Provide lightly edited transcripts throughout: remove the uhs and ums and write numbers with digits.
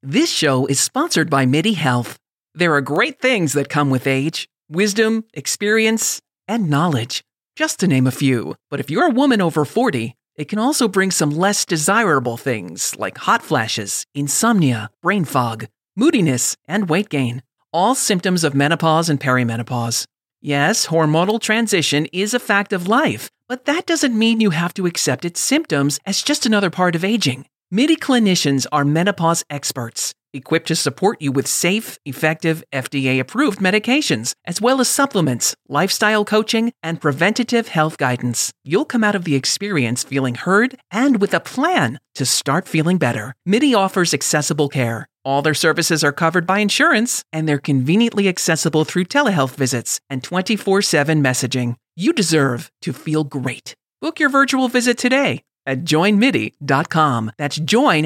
This show is sponsored by MIDI Health. There are great things that come with age: wisdom, experience, and knowledge, just to name a few. But if you're a woman over 40, it can also bring some less desirable things like hot flashes, insomnia, brain fog, moodiness, and weight gain. All symptoms of menopause and perimenopause. Yes, hormonal transition is a fact of life, but that doesn't mean you have to accept its symptoms as just another part of aging. MIDI clinicians are menopause experts, equipped to support you with safe, effective, FDA-approved medications, as well as supplements, lifestyle coaching, and preventative health guidance. You'll come out of the experience feeling heard and with a plan to start feeling better. MIDI offers accessible care. All their services are covered by insurance, and they're conveniently accessible through telehealth visits and 24/7 messaging. You deserve to feel great. Book your virtual visit today at joinmidi.com. That's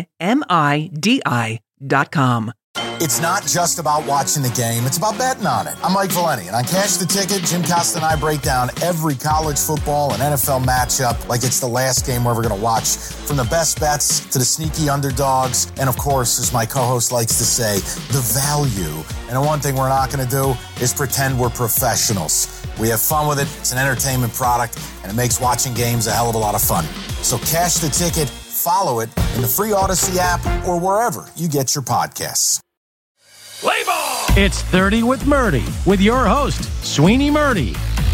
joinmidi.com. It's not just about watching the game, it's about betting on it. I'm Mike Valeni, and on Cash the Ticket, Jim Costa and I break down every college football and NFL matchup like it's the last game we're ever going to watch. From the best bets to the sneaky underdogs, and of course, as my co-host likes to say, the value. And the one thing we're not going to do is pretend we're professionals. We have fun with it, it's an entertainment product, and it makes watching games a hell of a lot of fun. So Cash the Ticket, follow it in the free Odyssey app or wherever you get your podcasts. Play ball! It's 30 with Murdy, with your host, Sweeney Murdy.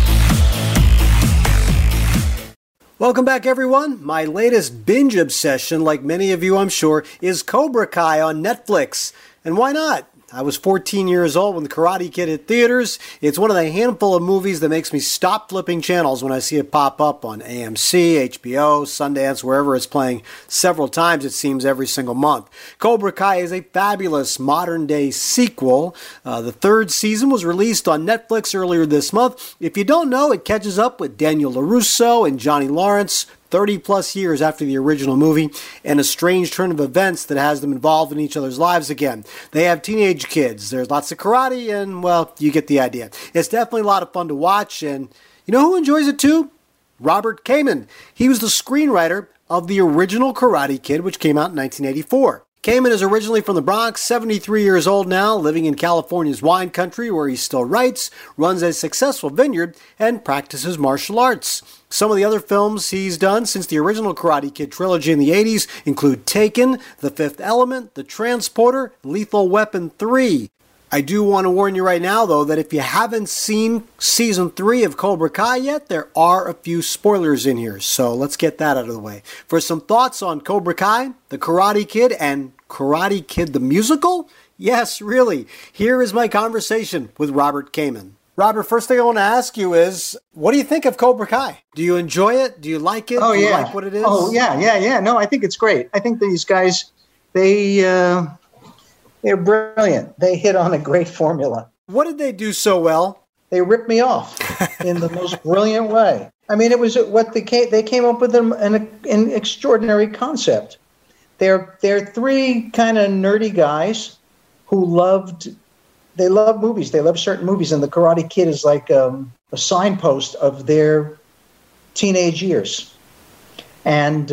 Welcome back, everyone. My latest binge obsession, like many of you I'm sure, is Cobra Kai on Netflix. And why not? I was 14 years old when The Karate Kid hit theaters. It's one of the handful of movies that makes me stop flipping channels when I see it pop up on AMC, HBO, Sundance, wherever it's playing several times, it seems, every single month. Cobra Kai is a fabulous modern-day sequel. The third season was released on Netflix earlier this month. If you don't know, it catches up with Daniel LaRusso and Johnny Lawrence 30-plus years after the original movie, and a strange turn of events that has them involved in each other's lives again. They have teenage kids. There's lots of karate, and, well, you get the idea. It's definitely a lot of fun to watch, and you know who enjoys it too? Robert Kamen. He was the screenwriter of the original Karate Kid, which came out in 1984. Kamen is originally from the Bronx, 73 years old now, living in California's wine country where he still writes, runs a successful vineyard, and practices martial arts. Some of the other films he's done since the original Karate Kid trilogy in the 80s include Taken, The Fifth Element, The Transporter, Lethal Weapon 3. I do want to warn you right now, though, that if you haven't seen Season 3 of Cobra Kai yet, there are a few spoilers in here, so let's get that out of the way. For some thoughts on Cobra Kai, The Karate Kid, and Karate Kid the Musical? Yes, really. Here is my conversation with Robert Kamen. Robert, first thing I want to ask you is, what do you think of Cobra Kai? Do you enjoy it? Do you like it? Do you like what it is? Oh, yeah. No, I think it's great. I think these guys, they're brilliant. They hit on a great formula. What did they do so well? They ripped me off in the most brilliant way. I mean, it was what they came up with an extraordinary concept. They're three kind of nerdy guys who love movies. They love certain movies, and The Karate Kid is like a signpost of their teenage years. And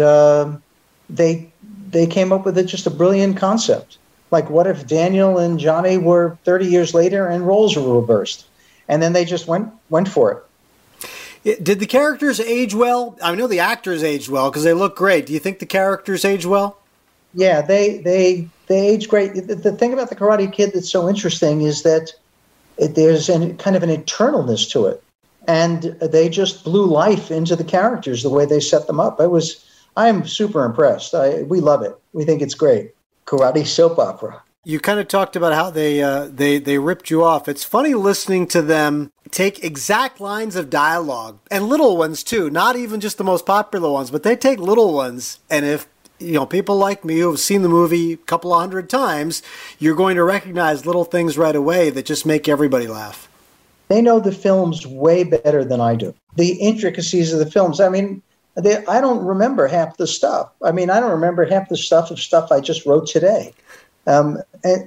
they came up with just a brilliant concept. Like, what if Daniel and Johnny were 30 years later and roles were reversed? And then they just went for it. Did the characters age well? I know the actors aged well because they look great. Do you think the characters age well? Yeah, they age great. The thing about The Karate Kid that's so interesting is that there's kind of an eternalness to it. And they just blew life into the characters the way they set them up. I'm super impressed. We love it. We think it's great. Karate soap opera. You kind of talked about how they ripped you off. It's funny listening to them take exact lines of dialogue, and little ones too, not even just the most popular ones, but they take little ones, and if people like me who have seen the movie a couple of 100 times, you're going to recognize little things right away that just make everybody laugh. They know the films way better than I do. The intricacies of the films. I mean, I don't remember half the stuff. I don't remember half the stuff I just wrote today. And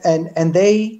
they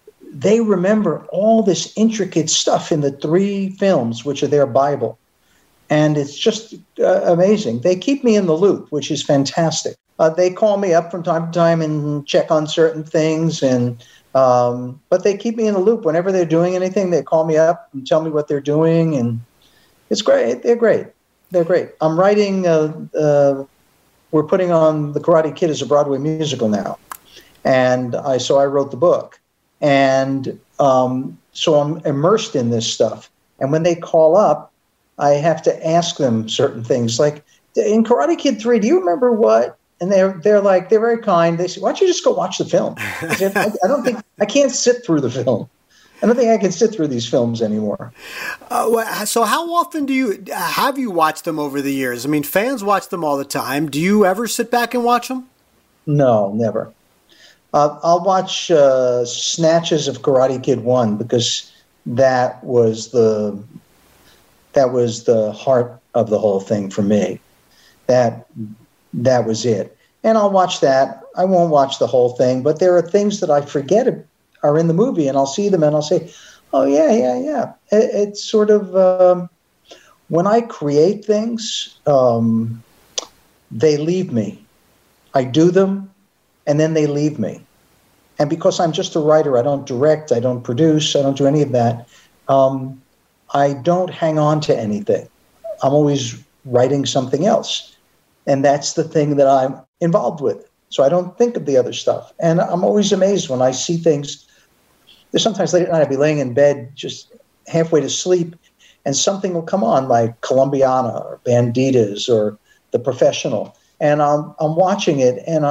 remember all this intricate stuff in the three films, which are their Bible. And it's just amazing. They keep me in the loop, which is fantastic. They call me up from time to time and check on certain things, but they keep me in the loop. Whenever they're doing anything, they call me up and tell me what they're doing, and it's great. They're great. They're great. I'm writing. We're putting on The Karate Kid as a Broadway musical now, and so I wrote the book, and so I'm immersed in this stuff. And when they call up, I have to ask them certain things, like in Karate Kid 3. Do you remember what? And they're very kind. They say, "Why don't you just go watch the film?" I said, I can't sit through the film. I don't think I can sit through these films anymore. So how often have you watched them over the years? I mean, fans watch them all the time. Do you ever sit back and watch them? No, never. I'll watch snatches of Karate Kid 1 because that was the heart of the whole thing for me. That was it. And I'll watch that. I won't watch the whole thing, but there are things that I forget are in the movie, and I'll see them and I'll say, oh, yeah. It's sort of, when I create things, they leave me. I do them, and then they leave me. And because I'm just a writer, I don't direct, I don't produce, I don't do any of that, I don't hang on to anything. I'm always writing something else. And that's the thing that I'm involved with. So I don't think of the other stuff. And I'm always amazed when I see things. There's sometimes late at night I'll be laying in bed just halfway to sleep, and something will come on, like Columbiana or Banditas or The Professional. And I'm watching it, and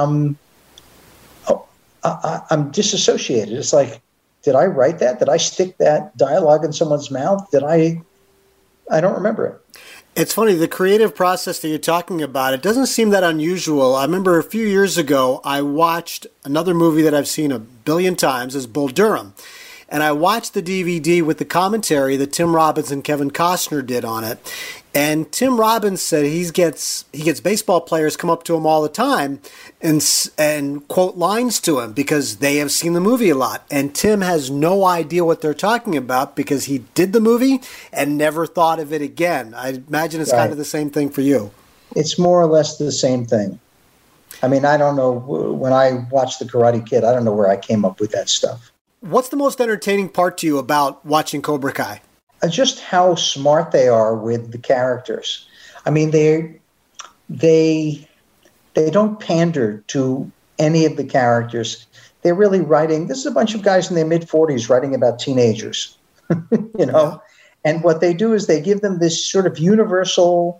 I'm disassociated. It's like, did I write that? Did I stick that dialogue in someone's mouth? I don't remember it. It's funny, the creative process that you're talking about, it doesn't seem that unusual. I remember a few years ago, I watched another movie that I've seen a billion times, is Bull Durham. And I watched the DVD with the commentary that Tim Robbins and Kevin Costner did on it. And Tim Robbins said he gets baseball players come up to him all the time and quote lines to him because they have seen the movie a lot. And Tim has no idea what they're talking about because he did the movie and never thought of it again. I imagine it's kind of the same thing for you. It's more or less the same thing. I mean, I don't know. When I watched The Karate Kid, I don't know where I came up with that stuff. What's the most entertaining part to you about watching Cobra Kai? Just how smart they are with the characters. I mean, they don't pander to any of the characters. They're really writing. This is a bunch of guys in their mid-40s writing about teenagers, you know. Yeah. And what they do is they give them this sort of universal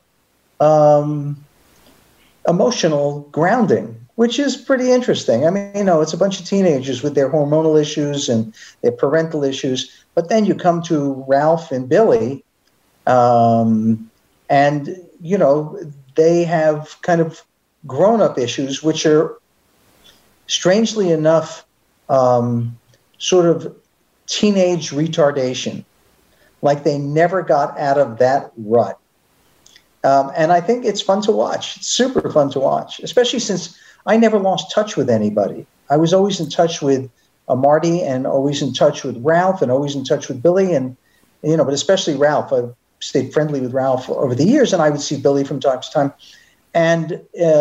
emotional grounding, which is pretty interesting. I mean, you know, it's a bunch of teenagers with their hormonal issues and their parental issues. But then you come to Ralph and Billy, and, you know, they have kind of grown-up issues, which are, strangely enough, sort of teenage retardation. Like they never got out of that rut. And I think it's fun to watch. It's super fun to watch, especially since I never lost touch with anybody. I was always in touch with Marty and always in touch with Ralph and always in touch with Billy. And, you know, but especially Ralph. I've stayed friendly with Ralph over the years, and I would see Billy from time to time. And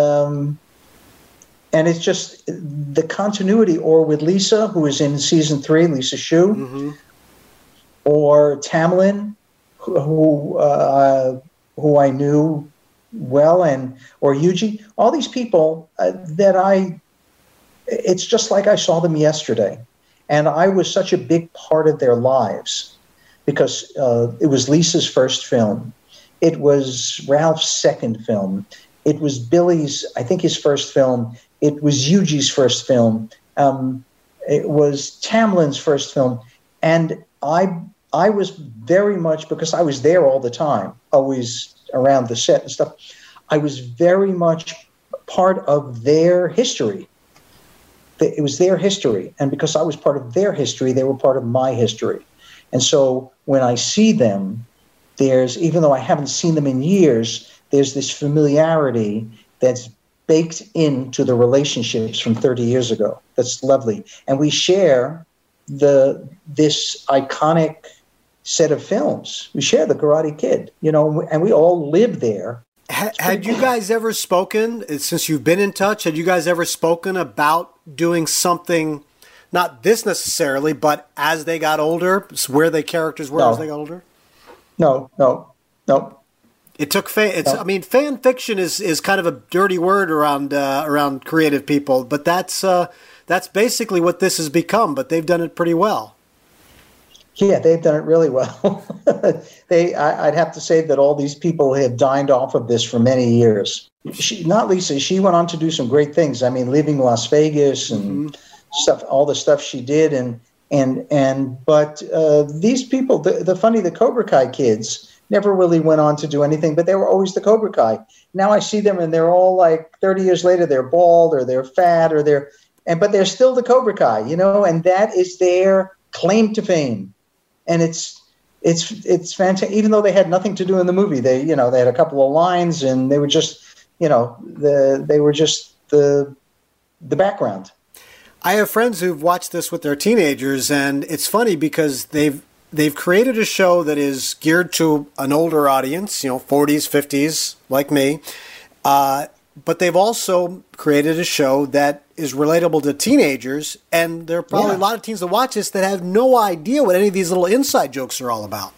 it's just the continuity, or with Lisa, who is in season 3, Lisa Shu, or Tamlin, who I knew well, or Yuji, all these people it's just like I saw them yesterday. And I was such a big part of their lives because it was Lisa's first film. It was Ralph's second film. It was Billy's, I think, his first film. It was Yuji's first film. It was Tamlin's first film. And I was very much, because I was there all the time, always around the set and stuff, I was very much part of their history. It was their history. And because I was part of their history, they were part of my history. And so when I see them, even though I haven't seen them in years, there's this familiarity that's baked into the relationships from 30 years ago. That's lovely. And we share this iconic set of films. We share The Karate Kid, you know, and we all live there. Had you guys ever spoken, since you've been in touch, had you guys ever spoken about doing something, not this necessarily, but as they got older, where the characters were as they got older? No. It took fan fiction is kind of a dirty word around creative people, but that's basically what this has become. But they've done it pretty well. Yeah, they've done it really well. I'd have to say that all these people have dined off of this for many years. Not Lisa. She went on to do some great things. I mean, leaving Las Vegas and stuff, all the stuff she did, but these people, the Cobra Kai kids, never really went on to do anything, but they were always the Cobra Kai. Now I see them and they're all like 30 years later, they're bald or they're fat but they're still the Cobra Kai, and that is their claim to fame. And it's fantastic. Even though they had nothing to do in the movie, they had a couple of lines and they were just, they were just the background. I have friends who've watched this with their teenagers, and it's funny because they've created a show that is geared to an older audience, 40s, 50s, like me. But they've also created a show that is relatable to teenagers, and there are probably a lot of teens that watch this that have no idea what any of these little inside jokes are all about.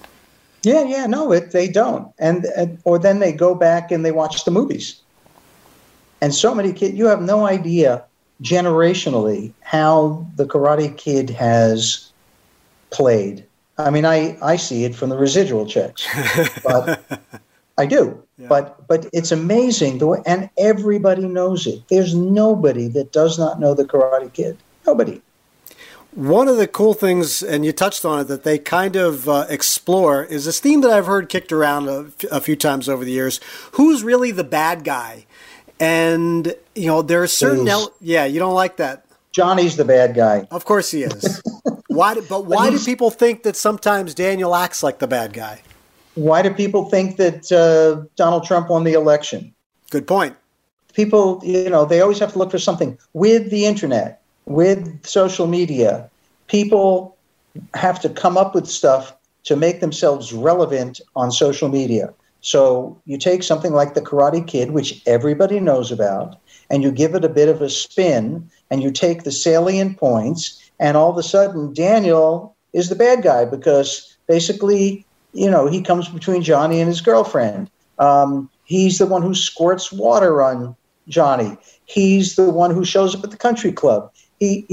They don't. Or then they go back and they watch the movies. And so many kids, you have no idea generationally how the Karate Kid has played. I mean, I see it from the residual checks, but I do. Yeah. But it's amazing the way, and everybody knows it. There's nobody that does not know the Karate Kid. Nobody. One of the cool things, and you touched on it, that they kind of explore is this theme that I've heard kicked around a few times over the years. Who's really the bad guy? And there are certain you don't like that. Johnny's the bad guy. Of course he is. Why do people think that sometimes Daniel acts like the bad guy? Why do people think that Donald Trump won the election? Good point. People, they always have to look for something. With the internet, with social media, people have to come up with stuff to make themselves relevant on social media. So you take something like the Karate Kid, which everybody knows about, and you give it a bit of a spin, and you take the salient points, and all of a sudden Daniel is the bad guy because basically, he comes between Johnny and his girlfriend. He's the one who squirts water on Johnny. He's the one who shows up at the country club. He's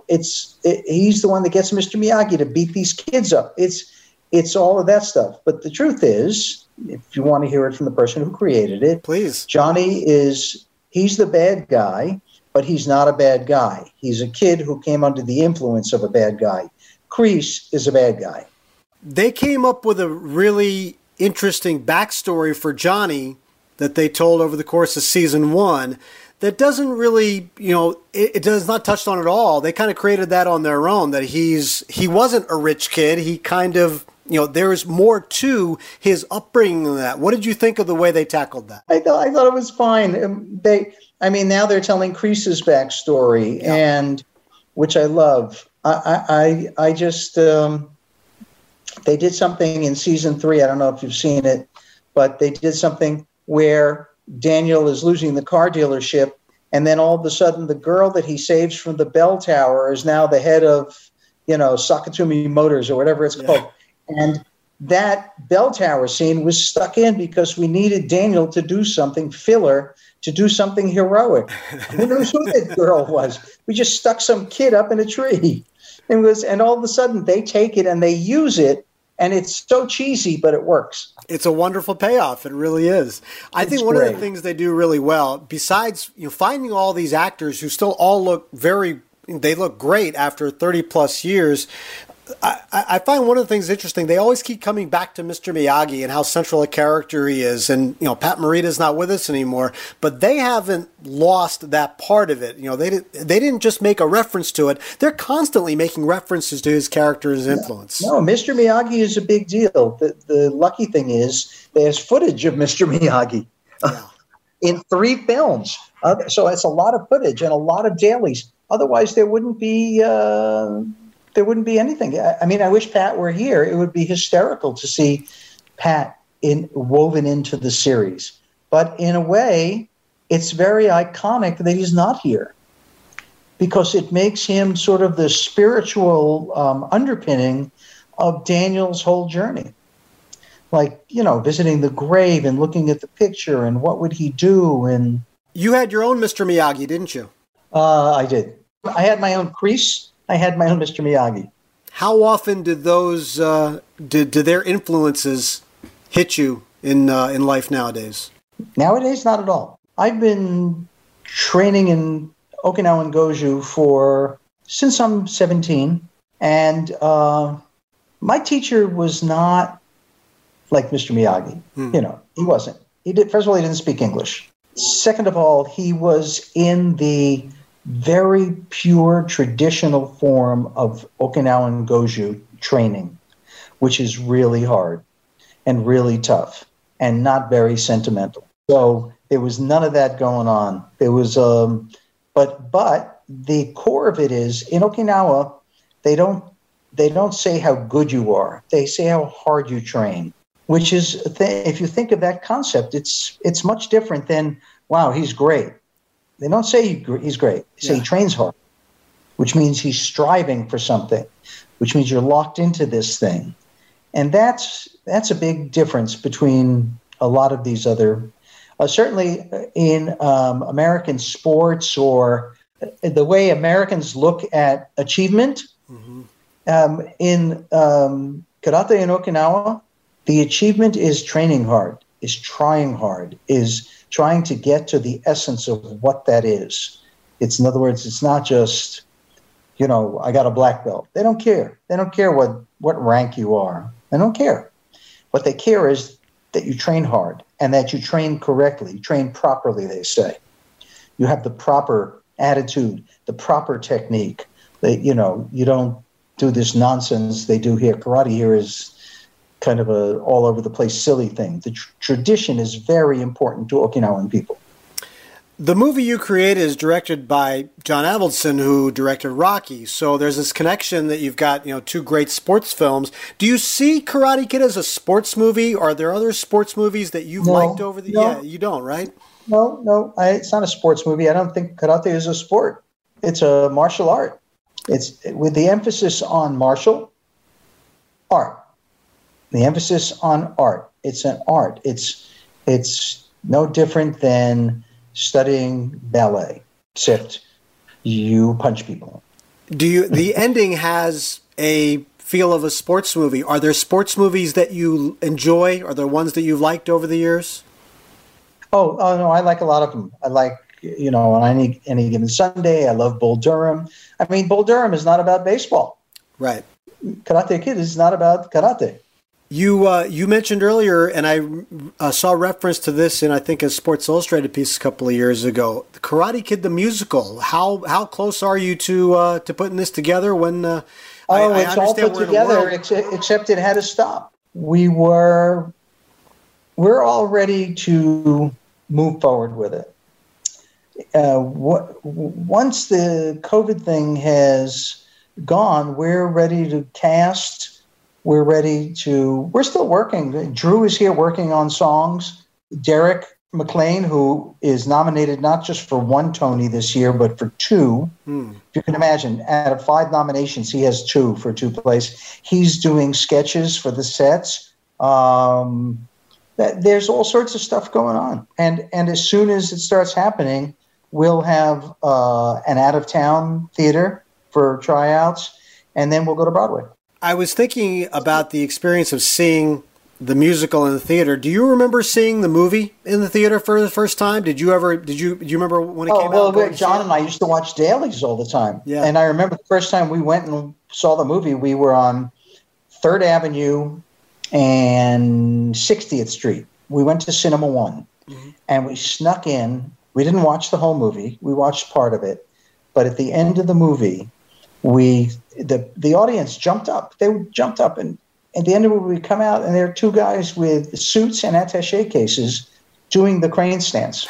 the one that gets Mr. Miyagi to beat these kids up. It's all of that stuff. But the truth is, if you want to hear it from the person who created it, please. Johnny he's the bad guy, but he's not a bad guy. He's a kid who came under the influence of a bad guy. Kreese is a bad guy. They came up with a really interesting backstory for Johnny that they told over the course of season 1 that doesn't really, it does not touched on at all. They kind of created that on their own, that he wasn't a rich kid. He kind of, there's more to his upbringing than that. What did you think of the way they tackled that? I thought it was fine. Now they're telling Kreese's backstory, and which I love. I just... They did something in season 3. I don't know if you've seen it, but they did something where Daniel is losing the car dealership, and then all of a sudden the girl that he saves from the bell tower is now the head of, Sakatumi Motors or whatever it's called. And that bell tower scene was stuck in because we needed Daniel to do something filler, to do something heroic. Who knows who that girl was? We just stuck some kid up in a tree. And all of a sudden they take it and they use it, and it's so cheesy, but it works. It's a wonderful payoff. It really is. I think one of the things they do really well, besides finding all these actors who still all look they look great after 30 plus years. I find one of the things interesting, they always keep coming back to Mr. Miyagi and how central a character he is. And, Pat Morita's not with us anymore, but they haven't lost that part of it. They didn't just make a reference to it. They're constantly making references to his character and his influence. No, Mr. Miyagi is a big deal. The lucky thing is there's footage of Mr. Miyagi in 3 films. So it's a lot of footage and a lot of dailies. Otherwise, there wouldn't be anything. I mean, I wish Pat were here. It would be hysterical to see Pat woven into the series. But in a way, it's very iconic that he's not here, because it makes him sort of the spiritual underpinning of Daniel's whole journey. Like, visiting the grave and looking at the picture and what would he do. And you had your own Mr. Miyagi, didn't you? I did. I had my own Kreese. I had my own Mr. Miyagi. How often did those did their influences hit you in life nowadays? Nowadays, not at all. I've been training in Okinawan Goju since I'm 17, and my teacher was not like Mr. Miyagi. He wasn't. First of all, he didn't speak English. Second of all, he was in the very pure traditional form of Okinawan Goju training, which is really hard and really tough and not very sentimental. So there was none of that going on. There was, but the core of it is, in Okinawa, they don't say how good you are. They say how hard you train, which is, if you think of that concept, it's much different than, wow, he's great. They don't say he's great. They say he trains hard, which means he's striving for something, which means you're locked into this thing. And that's a big difference between a lot of these other, certainly in American sports, or the way Americans look at achievement. Mm-hmm. In karate in Okinawa, the achievement is training hard, is trying hard, is trying to get to the essence of what that is. In other words, it's not just, I got a black belt. They don't care. They don't care what rank you are. They don't care. What they care is that you train hard and that you train correctly, train properly, they say. You have the proper attitude, the proper technique. You don't do this nonsense they do here. Karate here is kind of a all over the place silly thing. The tradition is very important to Okinawan people. The movie you created is directed by John Avildsen, who directed Rocky. So there's this connection that you've got, two great sports films. Do you see Karate Kid as a sports movie? Are there other sports movies that you've liked over the years? Yeah, you don't, right? No, it's not a sports movie. I don't think karate is a sport. It's a martial art. It's with the emphasis on martial art. The emphasis on art. It's an art. It's no different than studying ballet, except you punch people. The ending has a feel of a sports movie. Are there sports movies that you enjoy? Are there ones that you've liked over the years? Oh no, I like a lot of them. I like, on any given Sunday, I love Bull Durham. I mean, Bull Durham is not about baseball. Right. Karate Kid is not about karate. You mentioned earlier, and I saw reference to this in, I think, a Sports Illustrated piece a couple of years ago, the Karate Kid the musical. How close are you to putting this together? When it's all put together, except it had to stop. We're all ready to move forward with it. Once the COVID thing has gone, we're ready to cast. We're still working. Drew is here working on songs. Derek McLean, who is nominated not just for one Tony this year, but for two. If you can imagine, out of 5 nominations, he has 2 for 2 plays. He's doing sketches for the sets. There's all sorts of stuff going on. And as soon as it starts happening, we'll have an out-of-town theater for tryouts, and then we'll go to Broadway. I was thinking about the experience of seeing the musical in the theater. Do you remember seeing the movie in the theater for the first time? Do you remember when it came out? Well, John and I used to watch dailies all the time. Yeah. And I remember the first time we went and saw the movie, we were on 3rd Avenue and 60th Street. We went to Cinema One, and we snuck in. We didn't watch the whole movie. We watched part of it. But at the end of the movie, the audience jumped up. They jumped up, and at the end of it, we come out, and there are 2 guys with suits and attaché cases doing the crane stance.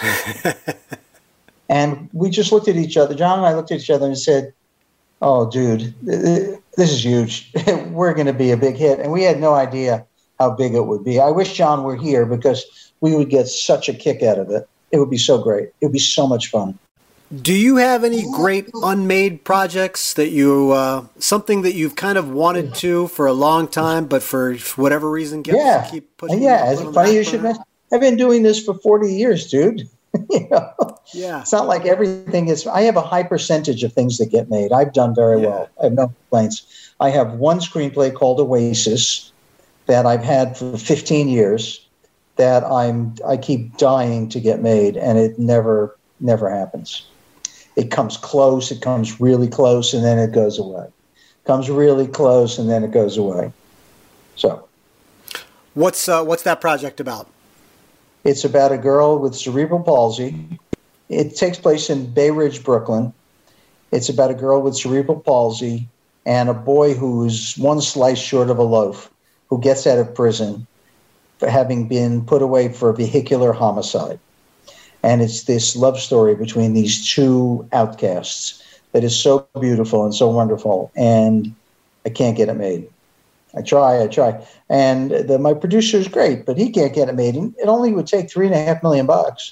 And we just looked at each other. John and I looked at each other and said, "Oh, dude, this is huge. We're going to be a big hit." And we had no idea how big it would be. I wish John were here because we would get such a kick out of it. It would be so great. It would be so much fun. Do you have any great unmade projects that you, something that you've kind of wanted to for a long time, but for whatever reason keep pushing? Yeah, it's funny you should mention. I've been doing this for 40 years, dude. Yeah. It's not like everything is. I have a high percentage of things that get made. I've done very well. I have no complaints. I have one screenplay called Oasis that I've had for 15 years that I keep dying to get made, and it never happens. It comes close. It comes really close, and then it goes away. Comes really close, and then it goes away. So, what's that project about? It's about a girl with cerebral palsy. It takes place in Bay Ridge, Brooklyn. It's about a girl with cerebral palsy and a boy who's one slice short of a loaf, who gets out of prison for having been put away for vehicular homicide. And it's this love story between these two outcasts that is so beautiful and so wonderful. And I can't get it made. I try. And my producer is great, but he can't get it made. And it only would take $3.5 million,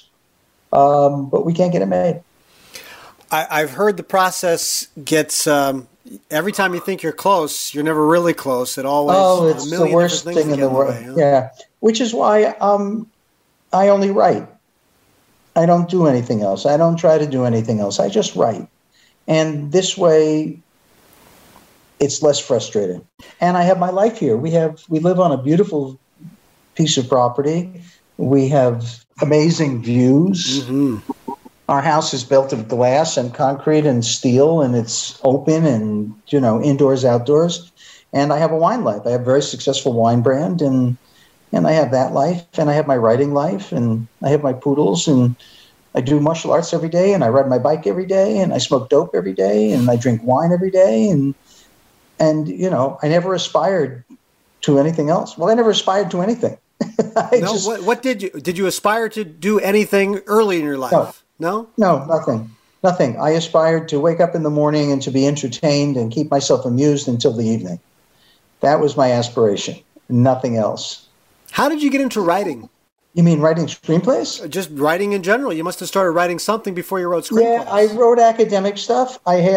but we can't get it made. I've heard the process gets, every time you think you're close, you're never really close. It always, it's the worst thing in the world. Yeah, which is why I only write. I don't do anything else. I don't try to do anything else. I just write. And this way, it's less frustrating. And I have my life here. We live on a beautiful piece of property. We have amazing views. Mm-hmm. Our house is built of glass and concrete and steel, and it's open and, indoors, outdoors. And I have a wine life. I have a very successful wine brand, and I have that life, and I have my writing life, and I have my poodles, and I do martial arts every day, and I ride my bike every day, and I smoke dope every day, and I drink wine every day, and I never aspired to anything else. Well, I never aspired to anything. What did you aspire to do anything early in your life? No, nothing. I aspired to wake up in the morning and to be entertained and keep myself amused until the evening. That was my aspiration. Nothing else. How did you get into writing? You mean writing screenplays? Just writing in general. You must have started writing something before you wrote screenplays. Yeah, I wrote academic stuff.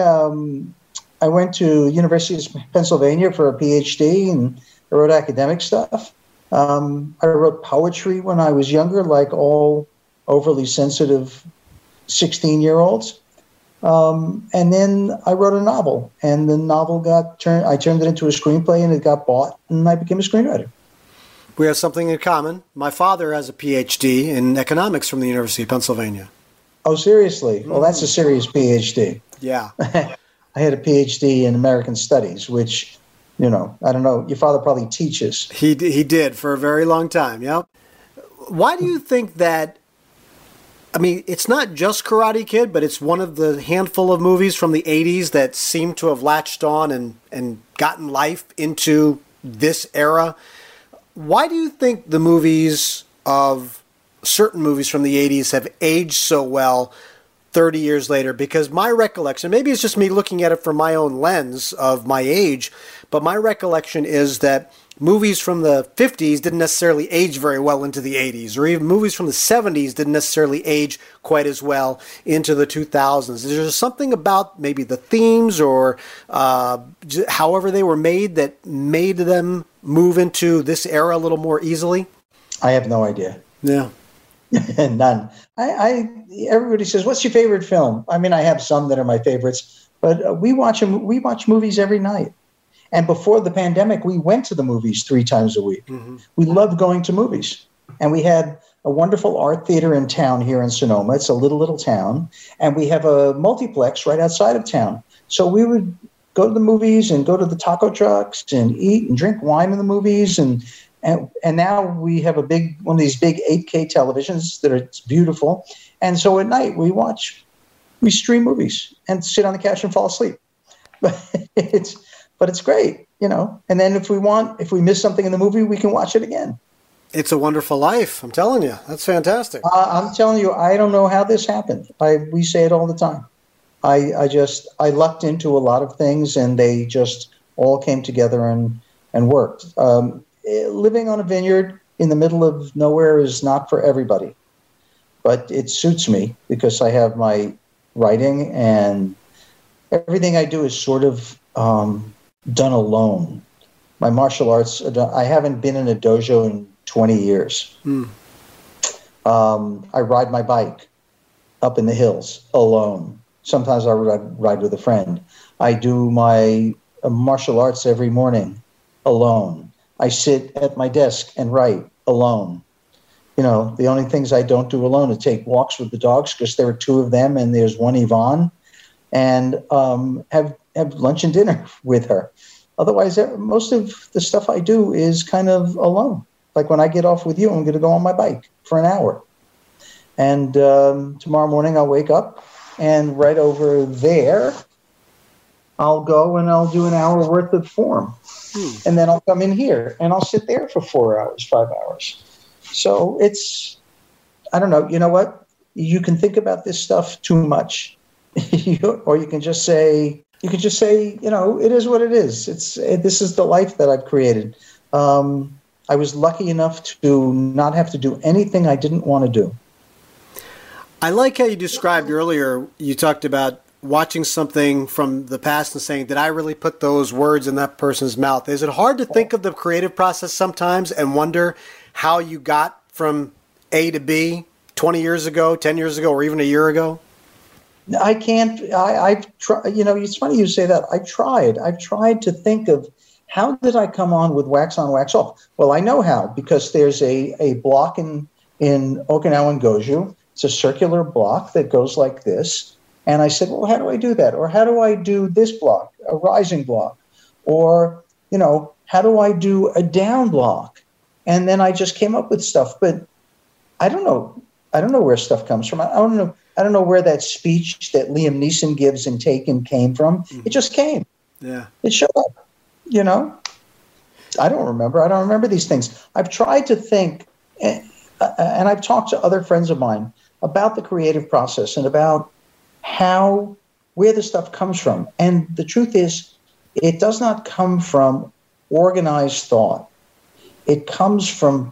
I went to University of Pennsylvania for a PhD, and I wrote academic stuff. I wrote poetry when I was younger, like all overly sensitive 16-year-olds. And then I wrote a novel, and the novel I turned it into a screenplay, and it got bought, and I became a screenwriter. We have something in common. My father has a PhD in economics from the University of Pennsylvania. Oh, seriously? Well, that's a serious PhD. Yeah. I had a PhD in American Studies, which, I don't know, your father probably teaches. He did for a very long time, yep. Why do you think that, it's not just Karate Kid, but it's one of the handful of movies from the 80s that seem to have latched on and gotten life into this era? Why do you think the certain movies from the 80s have aged so well 30 years later? Because my recollection, maybe it's just me looking at it from my own lens of my age, but my recollection is that movies from the 50s didn't necessarily age very well into the 80s, or even movies from the 70s didn't necessarily age quite as well into the 2000s. Is there something about maybe the themes or however they were made that made them move into this era a little more easily? I have no idea. Yeah. None. Everybody says, "What's your favorite film?" I have some that are my favorites, but we watch movies every night. And before the pandemic, we went to the movies 3 times a week. Mm-hmm. We loved going to movies, and we had a wonderful art theater in town here in Sonoma. It's a little town, and we have a multiplex right outside of town. So we would go to the movies and go to the taco trucks and eat and drink wine in the movies. And now we have one of these big 8K televisions that are beautiful. And so at night we stream movies and sit on the couch and fall asleep. But it's great, And then if we miss something in the movie, we can watch it again. It's a wonderful life. I'm telling you, that's fantastic. I'm telling you, I don't know how this happened. We say it all the time. I lucked into a lot of things, and they just all came together and worked. living on a vineyard in the middle of nowhere is not for everybody. But it suits me because I have my writing, and everything I do is sort of done alone. My martial arts, I haven't been in a dojo in 20 years. I ride my bike up in the hills alone. Sometimes I ride with a friend. I do my martial arts every morning alone. I sit at my desk and write alone. The only things I don't do alone is take walks with the dogs, because there are two of them and there's one Yvonne, and have lunch and dinner with her. Otherwise, most of the stuff I do is kind of alone. Like when I get off with you, I'm going to go on my bike for an hour. And tomorrow morning I'll wake up, and right over there, I'll go and I'll do an hour worth of form. And then I'll come in here and I'll sit there for 4 hours, 5 hours. So I don't know. You know what? You can think about this stuff too much, or you can just say, it is what it is. This is the life that I've created. I was lucky enough to not have to do anything I didn't want to do. I like how you described earlier, you talked about watching something from the past and saying, did I really put those words in that person's mouth? Is it hard to think of the creative process sometimes and wonder how you got from A to B 20 years ago, 10 years ago, or even a year ago? I can't. I've tried. It's funny you say that. I've tried to think of, how did I come on with Wax On, Wax Off? Well, I know how, because there's a block in Okinawan Goju. It's a circular block that goes like this. And I said, well, how do I do that? Or how do I do this block, a rising block? Or, how do I do a down block? And then I just came up with stuff. But I don't know. I don't know where stuff comes from. I don't know where that speech that Liam Neeson gives in Taken came from. It just came. Yeah. It showed up, I don't remember these things. I've tried to think, and I've talked to other friends of mine about the creative process and about where the stuff comes from. And the truth is, it does not come from organized thought. It comes from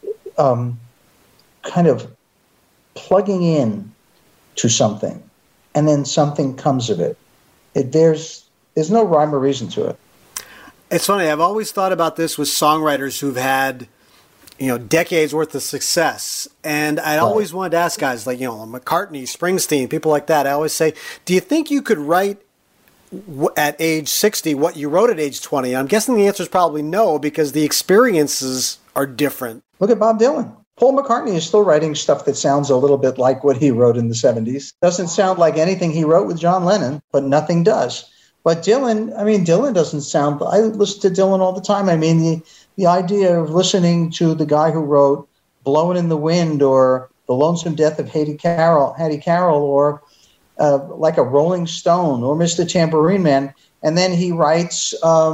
kind of plugging in to something, and then something comes of it. There's no rhyme or reason to it. It's funny. I've always thought about this with songwriters who've had, decades worth of success. And I always wanted to ask guys like, McCartney, Springsteen, people like that. I always say, do you think you could write at age 60 what you wrote at age 20? I'm guessing the answer is probably no, because the experiences are different. Look at Bob Dylan. Paul McCartney is still writing stuff that sounds a little bit like what he wrote in the 70s. Doesn't sound like anything he wrote with John Lennon, but nothing does. But Dylan doesn't sound, I listen to Dylan all the time. The idea of listening to the guy who wrote Blowin' in the Wind or The Lonesome Death of Hattie Carroll, or like a Rolling Stone or Mr. Tambourine Man, and then he writes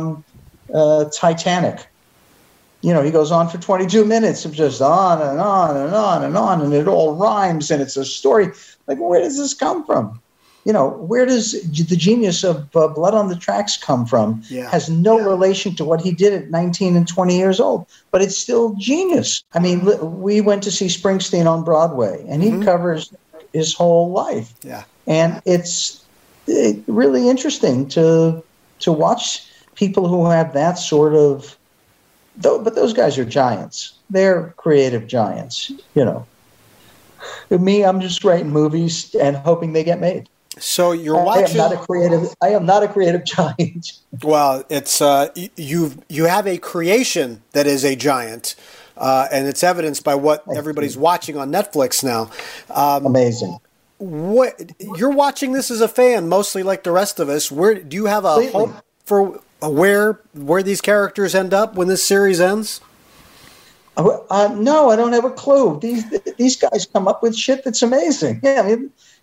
Titanic. He goes on for 22 minutes of just on and on and on and on, and it all rhymes, and it's a story. Like, where does this come from? Where does the genius of Blood on the Tracks come from? Yeah. Has no relation to what he did at 19 and 20 years old, but it's still genius. We went to see Springsteen on Broadway, and he covers his whole life. Yeah. And it's really interesting to watch people who have that sort of, but those guys are giants. They're creative giants, Me, I'm just writing movies and hoping they get made. So you're watching. I am not a creative giant. Well, it's you have a creation that is a giant, and it's evidenced by what everybody's watching on Netflix now. Amazing. What you're watching this as a fan, mostly like the rest of us. Where do you have a hope for where these characters end up when this series ends? No, I don't have a clue. These guys come up with shit that's amazing. Yeah,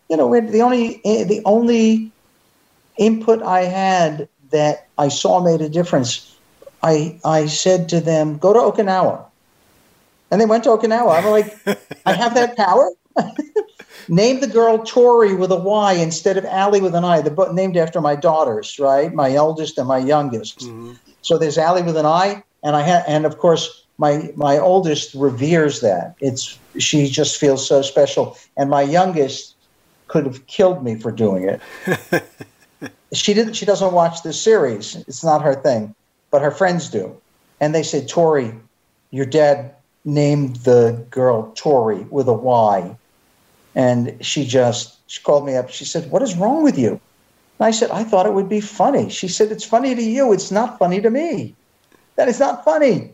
the only input I had that I saw made a difference. I said to them, "Go to Okinawa," and they went to Okinawa. I'm like, I have that power. Name the girl Tori with a Y instead of Allie with an I. They're both named after my daughters, right? My eldest and my youngest. Mm-hmm. So there's Allie with an I, And of course, my oldest reveres that. She just feels so special. And my youngest could have killed me for doing it. She doesn't watch this series. It's not her thing, but her friends do. And they said, Tori, your dad named the girl Tori with a Y. And she called me up. She said, what is wrong with you? And I said, I thought it would be funny. She said, it's funny to you. It's not funny to me. That is not funny.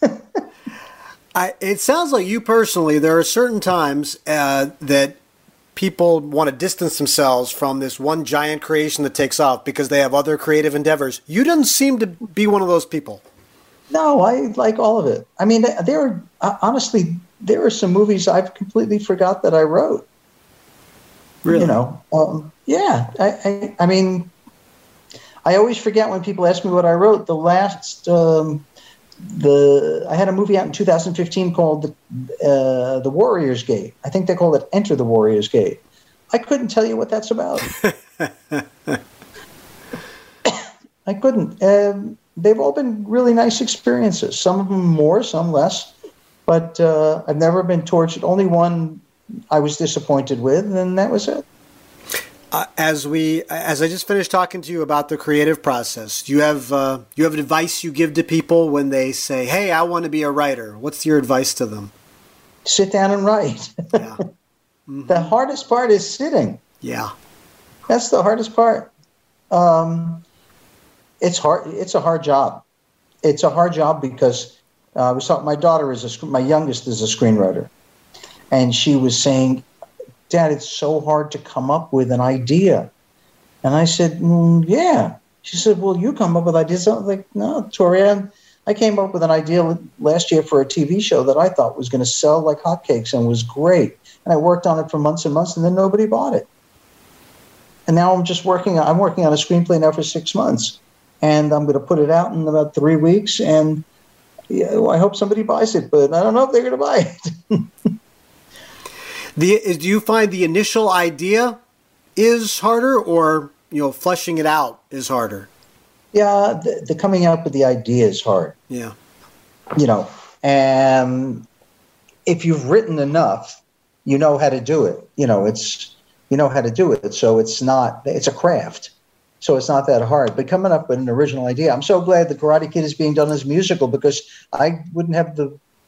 It sounds like you personally, there are certain times that people want to distance themselves from this one giant creation that takes off because they have other creative endeavors. You didn't seem to be one of those people. No, I like all of it. I mean, honestly, there are some movies I've completely forgot that I wrote. Really? You know, yeah. I mean, I always forget when people ask me what I wrote. I had a movie out in 2015 called The Warrior's Gate. I think they called it Enter the Warrior's Gate. I couldn't tell you what that's about. I couldn't. They've all been really nice experiences. Some of them more, some less. But I've never been tortured. Only one I was disappointed with, and that was it. As I just finished talking to you about the creative process, do you have advice you give to people when they say, "Hey, I want to be a writer"? What's your advice to them? Sit down and write. Yeah. Mm-hmm. The hardest part is sitting. Yeah, that's the hardest part. It's hard. It's a hard job. It's a hard job because my daughter my youngest is a screenwriter, and she was saying, Dad, it's so hard to come up with an idea. And I said, yeah. She said, well, you come up with ideas. I was like, no, Tori, I came up with an idea last year for a TV show that I thought was going to sell like hotcakes and was great. And I worked on it for months and months, and then nobody bought it. And now I'm working on a screenplay now for 6 months. And I'm going to put it out in about 3 weeks. And I hope somebody buys it, but I don't know if they're going to buy it. Do you find the initial idea is harder, or fleshing it out is harder? Yeah, the coming up with the idea is hard. Yeah, and if you've written enough, you know how to do it. You know how to do it. So it's a craft. So it's not that hard. But coming up with an original idea, I'm so glad the Karate Kid is being done as a musical, because I wouldn't have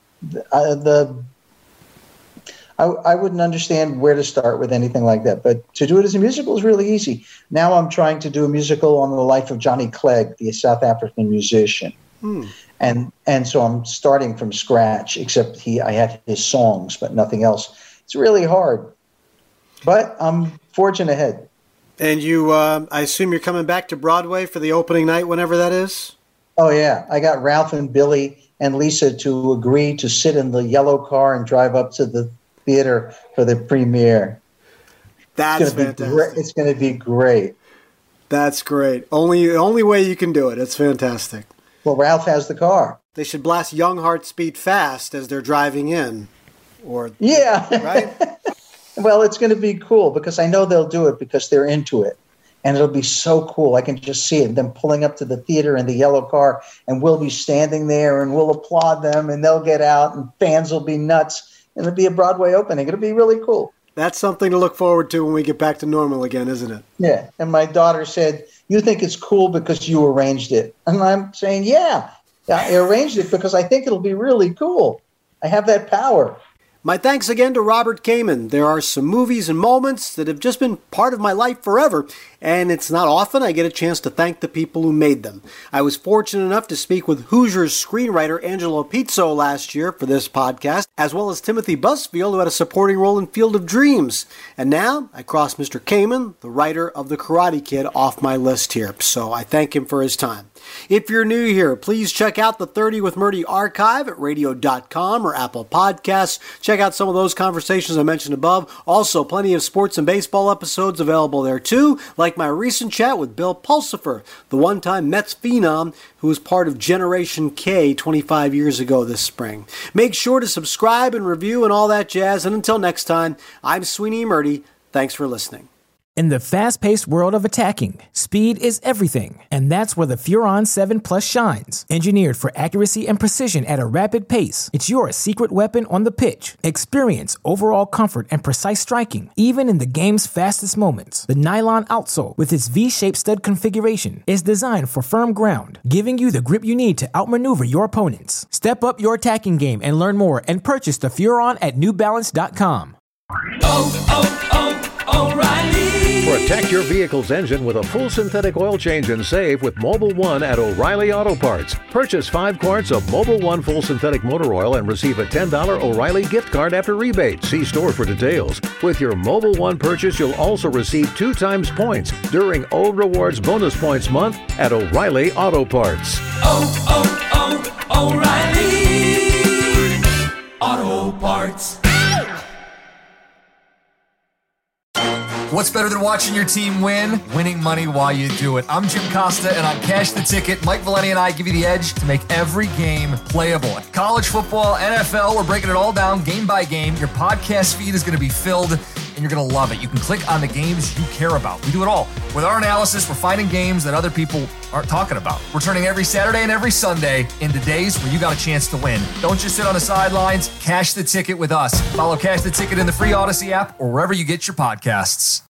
I wouldn't understand where to start with anything like that. But to do it as a musical is really easy. Now I'm trying to do a musical on the life of Johnny Clegg, the South African musician. And so I'm starting from scratch, except I had his songs, but nothing else. It's really hard. But I'm forging ahead. And you, I assume you're coming back to Broadway for the opening night, whenever that is? Oh, yeah. I got Ralph and Billy and Lisa to agree to sit in the yellow car and drive up to the theater for the premiere. That's fantastic. It's going to be great. That's great. Only way you can do it. It's fantastic. Well, Ralph has the car. They should blast Young Hearts Beat Fast as they're driving in. Yeah. Right? Well, it's going to be cool because I know they'll do it because they're into it. And it'll be so cool. I can just see it, them pulling up to the theater in the yellow car, and we'll be standing there and we'll applaud them, and they'll get out and fans will be nuts. And it'll be a Broadway opening. It'll be really cool. That's something to look forward to when we get back to normal again, isn't it? Yeah. And my daughter said, you think it's cool because you arranged it. And I'm saying, yeah, I arranged it because I think it'll be really cool. I have that power. My thanks again to Robert Kamen. There are some movies and moments that have just been part of my life forever, and it's not often I get a chance to thank the people who made them. I was fortunate enough to speak with Hoosiers screenwriter Angelo Pizzo last year for this podcast, as well as Timothy Busfield, who had a supporting role in Field of Dreams. And now I cross Mr. Kamen, the writer of The Karate Kid, off my list here, so I thank him for his time. If you're new here, please check out the 30 with Murdy archive at radio.com or Apple Podcasts. Check out some of those conversations I mentioned above. Also, plenty of sports and baseball episodes available there too, like my recent chat with Bill Pulsipher, the one-time Mets phenom who was part of Generation K 25 years ago this spring. Make sure to subscribe and review and all that jazz. And until next time, I'm Sweeney Murdy. Thanks for listening. In the fast-paced world of attacking, speed is everything, and that's where the Furon 7 Plus shines. Engineered for accuracy and precision at a rapid pace, it's your secret weapon on the pitch. Experience overall comfort and precise striking, even in the game's fastest moments. The nylon outsole, with its V-shaped stud configuration, is designed for firm ground, giving you the grip you need to outmaneuver your opponents. Step up your attacking game and learn more and purchase the Furon at NewBalance.com. O'Reilly. Protect your vehicle's engine with a full synthetic oil change and save with Mobil 1 at O'Reilly Auto Parts. Purchase 5 quarts of Mobil 1 full synthetic motor oil and receive a $10 O'Reilly gift card after rebate. See store for details. With your Mobil 1 purchase, you'll also receive 2 times points during O Rewards Bonus Points Month at O'Reilly Auto Parts. O'Reilly Auto Parts. What's better than watching your team win? Winning money while you do it. I'm Jim Costa, and on Cash the Ticket, Mike Valeni and I give you the edge to make every game playable. College football, NFL, we're breaking it all down game by game. Your podcast feed is going to be filled, and you're going to love it. You can click on the games you care about. We do it all. With our analysis, we're finding games that other people aren't talking about. We're turning every Saturday and every Sunday into days where you got a chance to win. Don't just sit on the sidelines. Cash the Ticket with us. Follow Cash the Ticket in the free Odyssey app or wherever you get your podcasts.